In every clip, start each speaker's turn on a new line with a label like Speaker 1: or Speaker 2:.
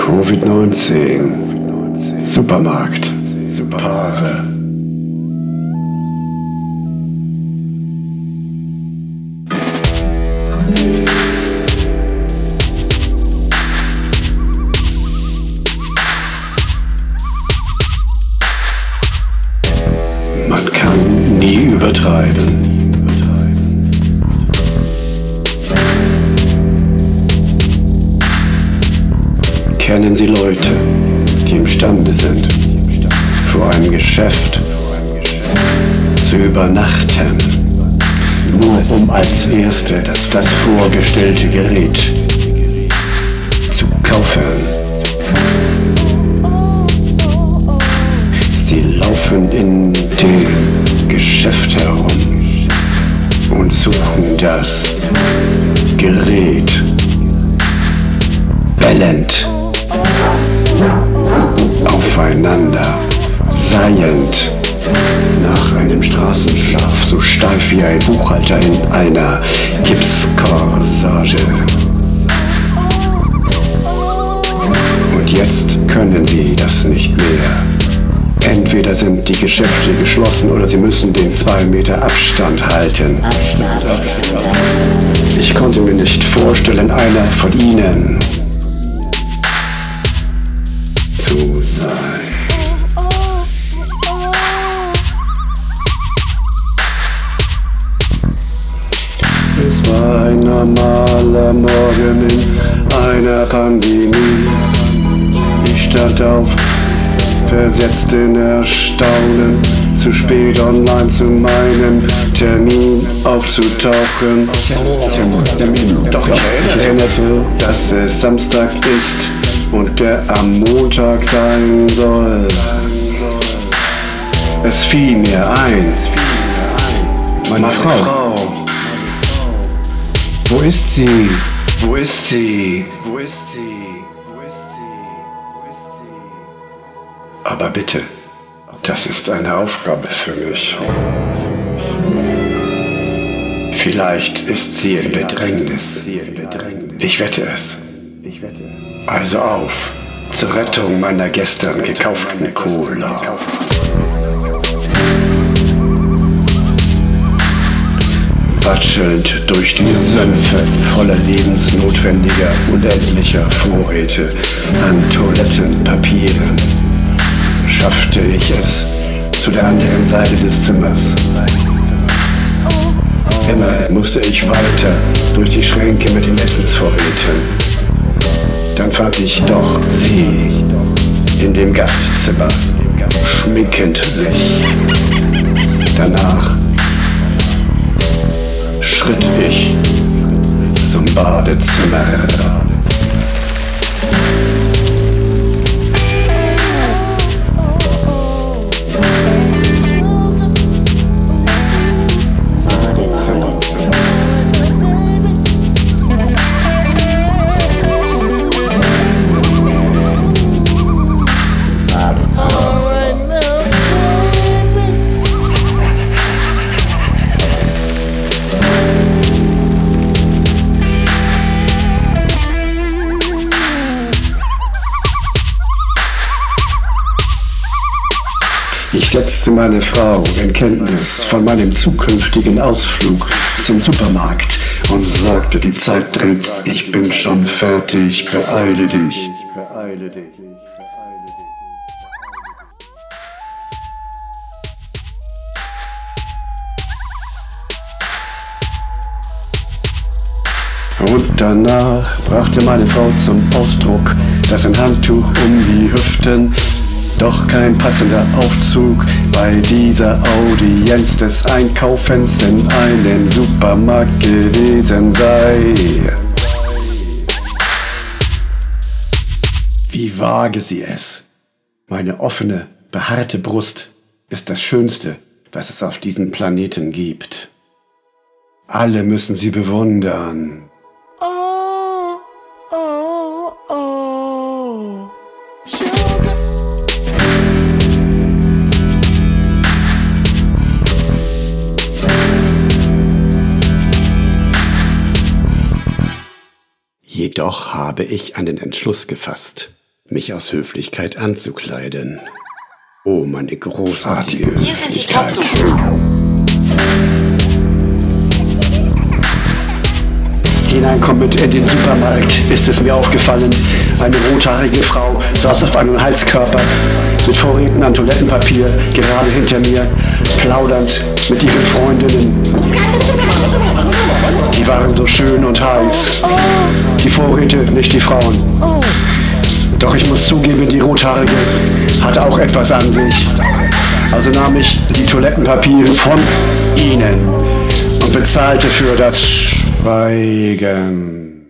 Speaker 1: Covid-19, Supermarkt, Paare. Man kann nie übertreiben. Kennen Sie Leute, die imstande sind, vor einem Geschäft zu übernachten, nur um als Erste das vorgestellte Gerät zu kaufen? Sie laufen in dem Geschäft herum und suchen das Gerät bellend aufeinander, seiend nach einem Straßenschlaf, so steif wie ein Buchhalter in einer Gipskorsage. Und jetzt können sie das nicht mehr. Entweder sind die Geschäfte geschlossen oder sie müssen den 2 Meter Abstand halten. Ich konnte mir nicht vorstellen, einer von ihnen zu sein. Es war ein normaler Morgen in einer Pandemie. Ich stand auf, versetzt in Erstaunen, zu spät online zu meinem Termin aufzutauchen. Doch ich erinnerte, dass es Samstag ist und der am Montag sein soll. Es fiel mir ein, meine Frau. Wo ist sie? Wo ist sie? Wo ist sie? Wo ist sie? Wo ist sie? Aber bitte, das ist eine Aufgabe für mich. Vielleicht ist sie in Bedrängnis. Ich wette es. Also auf, zur Rettung meiner gestern gekauften Cola. Watschelnd durch die Sümpfe voller lebensnotwendiger, unendlicher Vorräte an Toilettenpapieren schaffte ich es zu der anderen Seite des Zimmers. Immer musste ich weiter durch die Schränke mit den Essensvorräten. Dann fand ich doch sie in dem Gastzimmer, schminkend sich. Danach schritt ich zum Badezimmer. Ich setzte meine Frau in Kenntnis von meinem zukünftigen Ausflug zum Supermarkt und sagte, die Zeit drängt, ich bin schon fertig, beeile dich. Und danach brachte meine Frau zum Ausdruck, dass ein Handtuch um die Hüften doch kein passender Aufzug bei dieser Audienz des Einkaufens in einem Supermarkt gewesen sei. Wie wage sie es? Meine offene, behaarte Brust ist das Schönste, was es auf diesem Planeten gibt. Alle müssen sie bewundern. Jedoch habe ich einen Entschluss gefasst. mich aus Höflichkeit anzukleiden. Oh, meine großartige
Speaker 2: Hier sind die
Speaker 1: Höflichkeit. Hineinkommend in den Supermarkt ist es mir aufgefallen, eine rothaarige Frau saß auf einem Heizkörper mit Vorräten an Toilettenpapier gerade hinter mir, plaudernd mit ihren Freundinnen. Die waren so schön und heiß. Die Vorräte, nicht die Frauen. Doch ich muss zugeben, die Rothaarige hatte auch etwas an sich. Also nahm ich die Toilettenpapiere von ihnen und bezahlte für das Schweigen.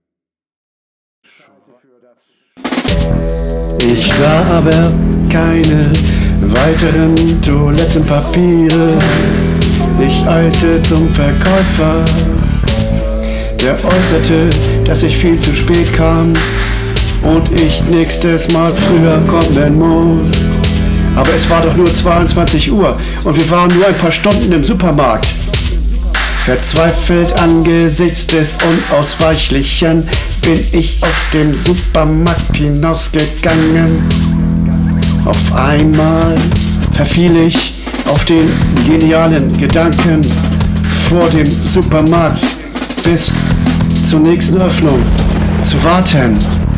Speaker 1: Ich sah aber keine weiteren Toilettenpapiere. Ich eilte zum Verkäufer. Der äußerte, dass ich viel zu spät kam und ich nächstes Mal früher kommen muss. Aber es war doch nur 22 Uhr und wir waren nur ein paar Stunden im Supermarkt. Verzweifelt angesichts des Unausweichlichen bin ich aus dem Supermarkt hinausgegangen. Auf einmal verfiel ich auf den genialen Gedanken, vor dem Supermarkt bis zur nächsten Öffnung zu warten.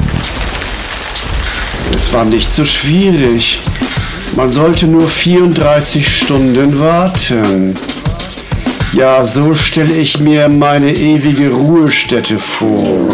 Speaker 1: Es war nicht so schwierig. Man sollte nur 34 Stunden warten. Ja, so stelle ich mir meine ewige Ruhestätte vor.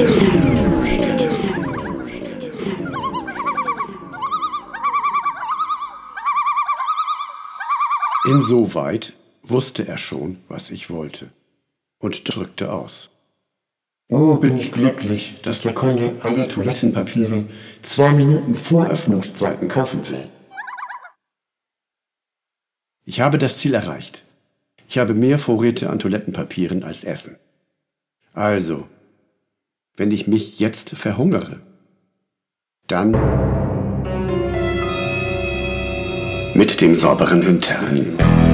Speaker 1: Insoweit wusste er schon, was ich wollte, und drückte aus.
Speaker 3: Oh, bin ich glücklich, dass der Kunde alle Toilettenpapiere 2 Minuten vor Öffnungszeiten kaufen will.
Speaker 1: Ich habe das Ziel erreicht. Ich habe mehr Vorräte an Toilettenpapieren als Essen. Also, wenn ich mich jetzt verhungere, dann mit dem sauberen Hintern.